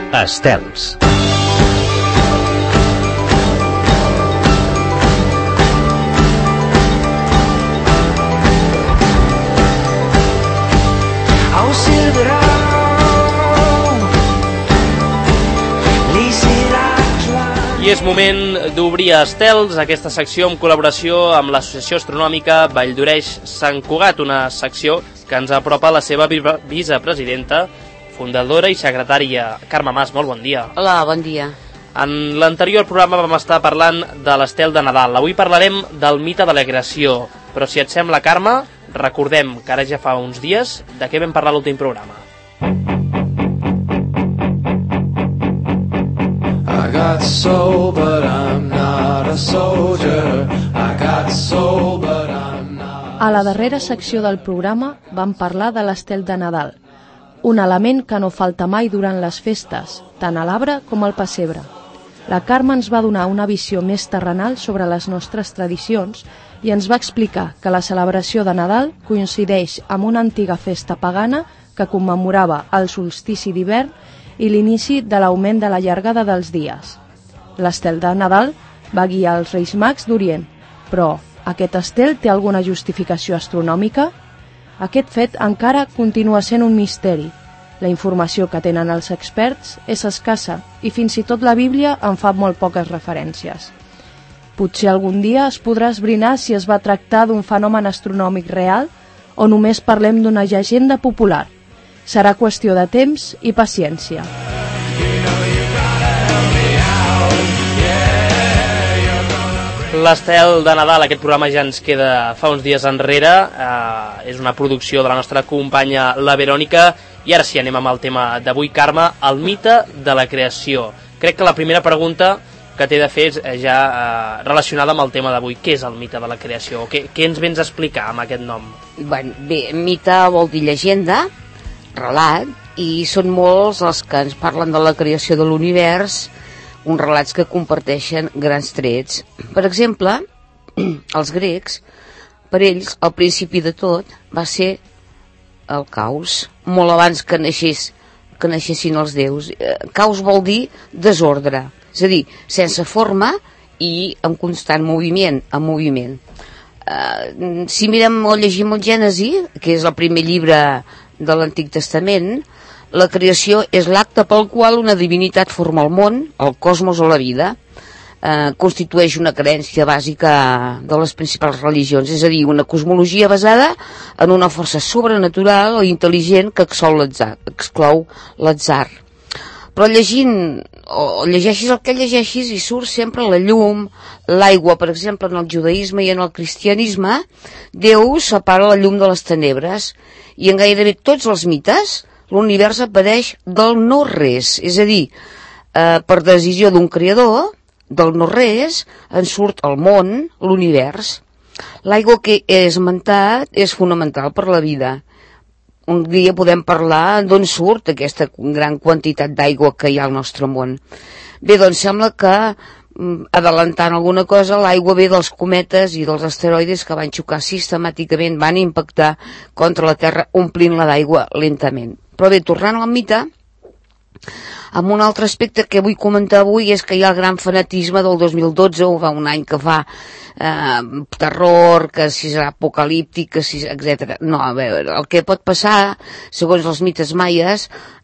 Estels. I és moment d'obrir Estels, aquesta secció en col·laboració amb l'Associació Astronòmica Valldoreix-Sant Cugat, una secció que ens apropa a la seva vicepresidenta, fundadora i secretària, Carme Mas. Molt bon dia. Hola, bon dia. En l'anterior programa vam estar parlant de l'estel de Nadal. Avui parlarem del mite de la creació, però si et sembla, Carme, recordem que ara ja fa uns dies de què vam parlar a l'últim programa. I got soul, but I'm not a soldier. I got soul, but I'm not... A la darrera secció del programa vam parlar de l'estel de Nadal, un element que no falta mai durant les festes, tant a l'arbre com al pessebre. La Carme ens va donar una visió més terrenal sobre les nostres tradicions i ens va explicar que la celebració de Nadal coincideix amb una antiga festa pagana que commemorava el solstici d'hivern i l'inici de l'augment de la llargada dels dies. L'estel de Nadal va guiar els Reis Mags d'Orient, però aquest estel té alguna justificació astronòmica? Aquest fet encara continua sent un misteri. La informació que tenen els experts és escassa i fins i tot la Bíblia en fa molt poques referències. Potser algun dia es podrà esbrinar si es va tractar d'un fenomen astronòmic real o només parlem d'una llegenda popular. Serà qüestió de temps i paciència. L'estel de Nadal, aquest programa ja ens queda fa uns dies enrere, és una producció de la nostra companya la Verònica, i ara sí, anem amb el tema d'avui, Carme, el mite de la creació. Crec que la primera pregunta que t'he de fer és ja relacionada amb el tema d'avui. Què és el mite de la creació? Què ens vens a explicar amb aquest nom? Bé, mite vol dir llegenda, relat, i són molts els que ens parlen de la creació de l'univers, uns relats que comparteixen grans trets. Per exemple, els grecs, per ells, el principi de tot va ser el caos, molt abans que naixessin els déus. Caos vol dir desordre, és a dir, sense forma i en constant moviment, Si mirem o llegim el Gènesi, que és el primer llibre de l'Antic Testament, la creació és l'acte pel qual una divinitat forma el món, el cosmos o la vida. Constitueix una creença bàsica de les principals religions, és a dir, una cosmologia basada en una força sobrenatural o intel·ligent que exclou l'atzar. Però llegeixis el que llegeixis i surt sempre la llum, l'aigua. Per exemple, en el judaïsme i en el cristianisme, Déu separa la llum de les tenebres, i en gairebé tots els mites l'univers apareix del no-res, és a dir, per decisió d'un creador, del no-res en surt el món, l'univers. L'aigua que he esmentat és fonamental per la vida. Un dia podem parlar d'on surt aquesta gran quantitat d'aigua que hi ha al nostre món. Bé, doncs sembla que, adelantant alguna cosa, l'aigua ve dels cometes i dels asteroides que van xocar sistemàticament, van impactar contra la Terra omplint-la d'aigua lentament. Però bé, tornant al mite, amb un altre aspecte que vull comentar avui és que hi ha el gran fanatisme del 2012, o fa un any que fa terror, que si serà apocalíptic, etc. No, a veure, el que pot passar, segons els mites maies,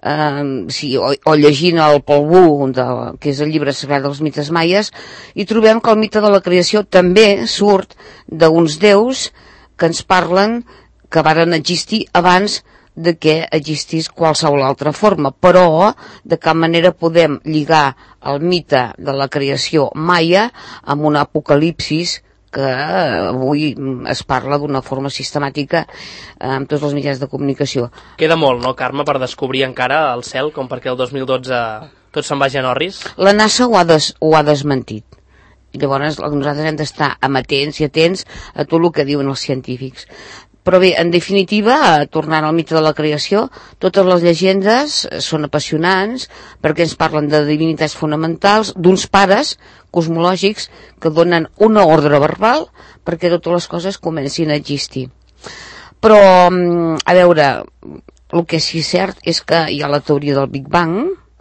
o llegint el Pol Vuh, que és el llibre sagrat dels mites maies, i trobem que el mite de la creació també surt d'uns déus que ens parlen que varen existir abans de que existís qualsevol altra forma, però de cap manera podem lligar el mite de la creació maia amb un apocalipsis que avui es parla d'una forma sistemàtica amb tots els mitjans de comunicació. Queda molt, no, Carme, per descobrir encara el cel, com perquè el 2012 tot se'n vagi en orris? La NASA ho ha desmentit. Llavors nosaltres hem d'estar amatents i atents a tot el que diuen els científics. Però bé, en definitiva, tornant al mite de la creació, totes les llegendes són apassionants perquè ens parlen de divinitats fonamentals, d'uns pares cosmològics que donen una ordre verbal perquè totes les coses comencin a existir. Però, a veure, el que sí és cert és que hi ha la teoria del Big Bang,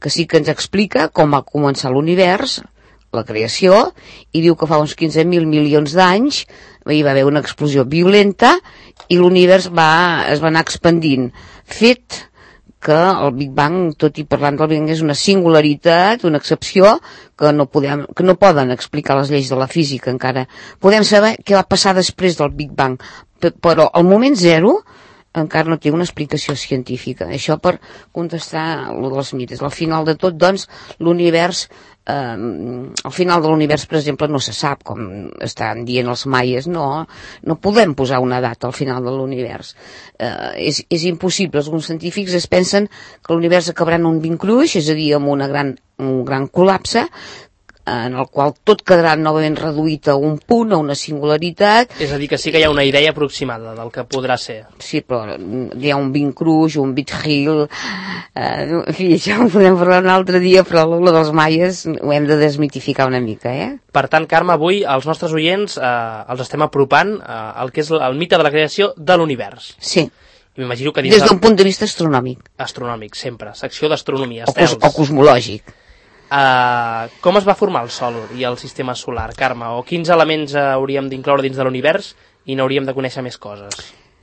que sí que ens explica com va començar l'univers, la creació, i diu que fa uns 15.000 milions d'anys hi va haver una explosió violenta i l'univers es va anar expandint, fet que el Big Bang, tot i parlant del Big Bang, és una singularitat, una excepció, que no poden explicar les lleis de la física encara. Podem saber què va passar després del Big Bang, però al moment zero encara no té una explicació científica. Això per contestar els mites. Al final de tot, doncs, l'univers, al final de l'univers, per exemple, no se sap, com estan dient els maies, no podem posar una data al final de l'univers. És impossible. Alguns científics es pensen que l'univers acabarà en un Big Crunch, és a dir, amb un gran col·lapse, en el qual tot quedarà novament reduït a un punt, a una singularitat. És a dir, que sí que hi ha una idea aproximada del que podrà ser. Sí, però hi ha un Big Crunch, un Big Hill, en fi, això ho podem parlar un altre dia, però lo dels maies ho hem de desmitificar una mica, Per tant, Carme, avui als nostres oients els estem apropant al que és el mite de la creació de l'univers. Sí. M'imagino que des d'un punt de vista astronòmic. Astronòmic, sempre. Secció d'astronomia, estels. O cosmològic. Com es va formar el Sol i el sistema solar, Carme? O quins elements hauríem d'incloure dins de l'univers i n'hauríem de conèixer més coses?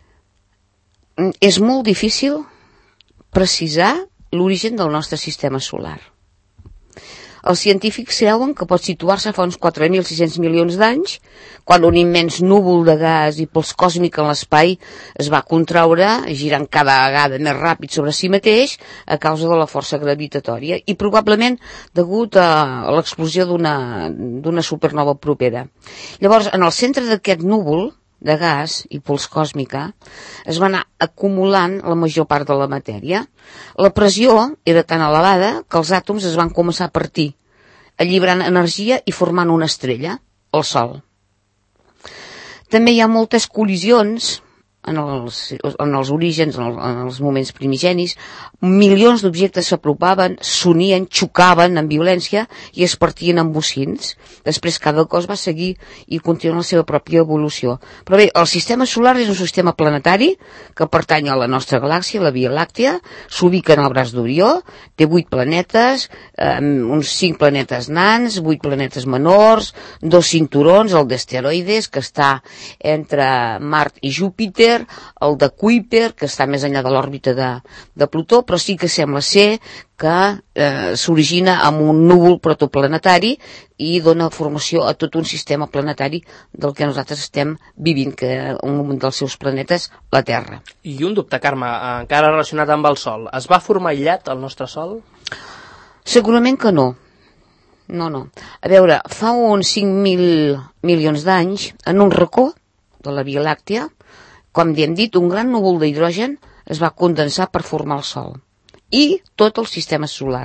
És molt difícil precisar l'origen del nostre sistema solar. Els científics creuen que pot situar-se fa uns 4.600 milions d'anys, quan un immens núvol de gas i pols còsmic en l'espai es va contraure, girant cada vegada més ràpid sobre si mateix a causa de la força gravitatòria i probablement degut a l'explosió d'una supernova propera. Llavors, en el centre d'aquest núvol de gas i pols còsmica es va anar acumulant la major part de la matèria. La pressió era tan elevada que els àtoms es van començar a partir, alliberant energia i formant una estrella, el Sol. També hi ha moltes col·lisions en els orígens, en els moments primigenis. Milions d'objectes s'apropaven, s'unien, xocaven amb violència i es partien en bocins. Després cada cos va seguir i continuar la seva pròpia evolució. Però bé, el sistema solar és un sistema planetari que pertany a la nostra galàxia, la Via Làctia, s'ubica en el braç d'Orió, té 8 planetes, uns 5 planetes nans, 8 planetes menors, 2 cinturons, el d'asteroides, que està entre Mart i Júpiter, el de Kuiper, que està més enllà de l'òrbita de Plutó, però sí que sembla ser que s'origina amb un núvol protoplanetari i dona formació a tot un sistema planetari del que nosaltres estem vivint, que un dels seus planetes, la Terra. I un dubte, Carme, encara relacionat amb el Sol. Es va formar aïllat el nostre Sol? Segurament que no. No. A veure, fa uns 5.000 milions d'anys, en un racó de la Via Làctia, com hem dit, un gran núvol d'hidrogen es va condensar per formar el Sol i tot el sistema solar.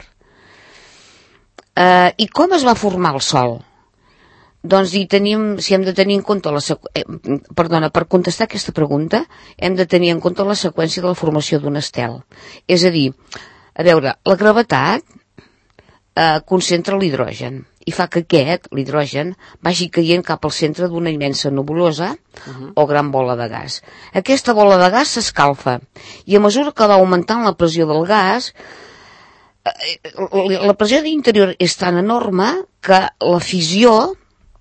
I com es va formar el Sol? Doncs si hem de tenir en compte per contestar aquesta pregunta hem de tenir en compte la seqüència de la formació d'un estel. És a dir, a veure, la gravetat concentra l'hidrogen i fa que l'hidrogen, vagi caient cap al centre d'una immensa nebulosa o gran bola de gas. Aquesta bola de gas s'escalfa i a mesura que va augmentant la pressió del gas, la pressió d'interior és tan enorme que la fusió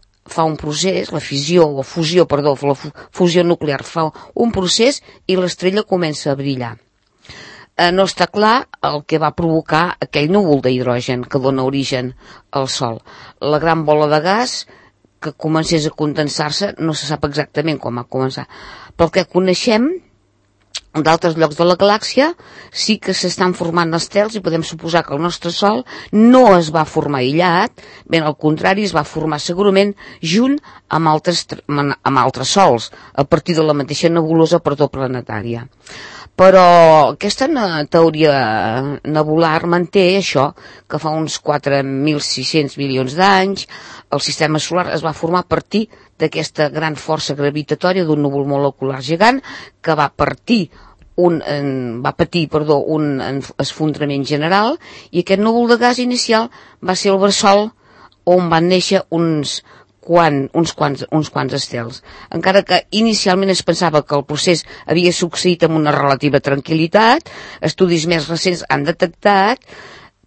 nuclear fa un procés i l'estrella comença a brillar. No està clar el que va provocar aquell núvol d'hidrogen que dona origen al Sol. La gran bola de gas que comencés a condensar-se no se sap exactament com va començar. Pel que coneixem d'altres llocs de la galàxia sí que s'estan formant estels i podem suposar que el nostre Sol no es va formar aïllat, ben al contrari, es va formar segurament junt amb altres sols a partir de la mateixa nebulosa protoplanetària. Però aquesta teoria nebular manté això, que fa uns 4.600 milions d'anys el sistema solar es va formar a partir d'aquesta gran força gravitatòria d'un núvol molecular gegant que va patir un esfondrament general i aquest núvol de gas inicial va ser el bressol on van néixer uns quants estels. Encara que inicialment es pensava que el procés havia succeït amb una relativa tranquil·litat, estudis més recents han detectat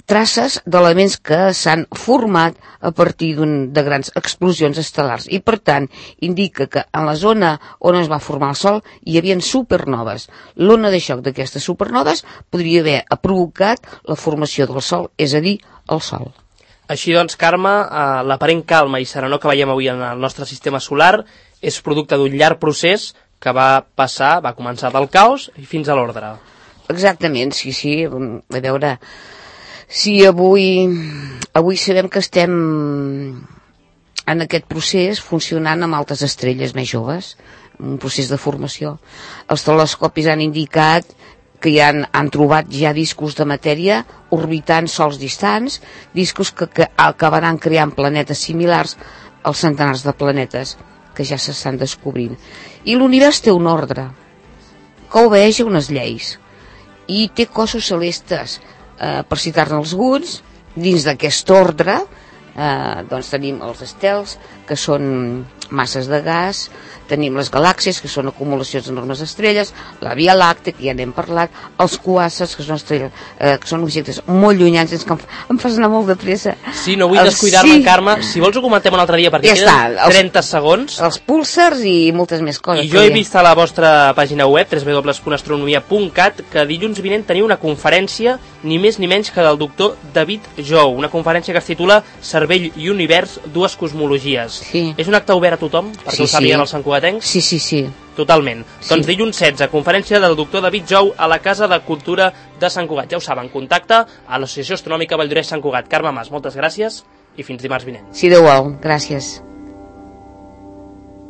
traces d'elements que s'han format a partir de grans explosions estel·lars i per tant indica que en la zona on es va formar el Sol hi havia supernoves. L'ona de xoc d'aquestes supernoves podria haver provocat la formació del Sol, és a dir, el Sol. Així doncs, Carme, l'aparent calma i serenor que veiem avui en el nostre sistema solar és producte d'un llarg procés que va començar del caos fins a l'ordre. Exactament, sí, a veure, si avui sabem que estem en aquest procés funcionant amb altres estrelles més joves, un procés de formació. Els telescopis han indicat que ja han trobat ja discos de matèria orbitant sols distants, discos que acabaran creant planetes similars als centenars de planetes que ja s'estan descobrint. I l'univers té un ordre, que obeeix a unes lleis, i té cossos celestes, per citar-ne alguns, dins d'aquest ordre, doncs tenim els estels, que són masses de gas, tenim les galàxies, que són acumulacions d'enormes estrelles, la Via Làctea, que ja n'hem parlat, els quàsars, que són objectes molt llunyans, que em fas anar molt de pressa. Sí, no vull descuidar-me, Carme. Si vols ho comentem un altre dia, perquè queden 30 segons. Els púlsars i moltes més coses. I jo he vist a la vostra pàgina web, www.astronomia.cat, que dilluns vinent teniu una conferència, ni més ni menys que del doctor David Jou, una conferència que es titula Cervell i Univers, dues cosmologies. Sí. És un acte obert a tothom, perquè ho sàpiguen els santcugatencs? Sí. Totalment. Sí. Doncs dilluns 16, conferència del doctor David Jou a la Casa de Cultura de Sant Cugat. Ja ho saben, contacte a l'Associació Astronòmica Valldoreix Sant Cugat. Carme Mas, moltes gràcies i fins dimarts vinent. Sí, Déu vol, gràcies.